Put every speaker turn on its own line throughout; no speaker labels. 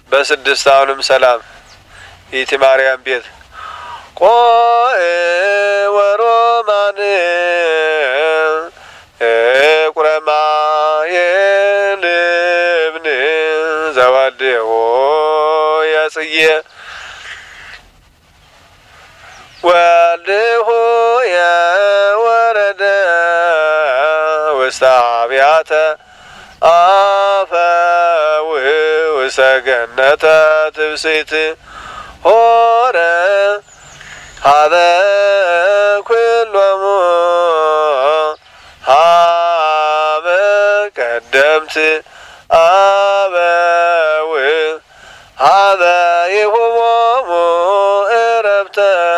በስድስት አሁንም ሰላም ይእቲ ማርያም ቤት ቆይ ወሮማን ቁረማ የልብን ዘወልድዎ የጽዬ ወልድሁ የወረደ ውስተ አብያተ አፈውህ ውስተ ገነተ ትብስት ሆረ ሀበ ኩሎሙ ሀበ ቀደምት አበውህ ሀበ ይሁቦሙ ዕረፍተ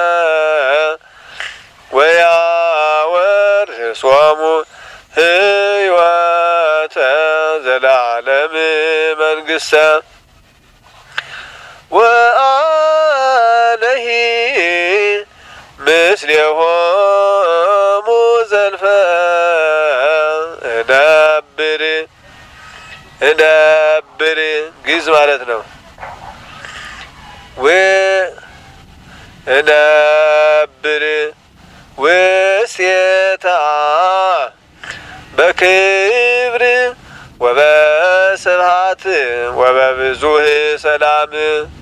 ወያወርሶሙ ሕይወተ ዘላለም መንግሥተ ወአለሂ ምስሌሆሙ ዘልፈ እነብር ግዕዝ ማለት ነው። እነብር ውስቴታ በክብር ወበስብሐት ወበብዙሕ ሰላም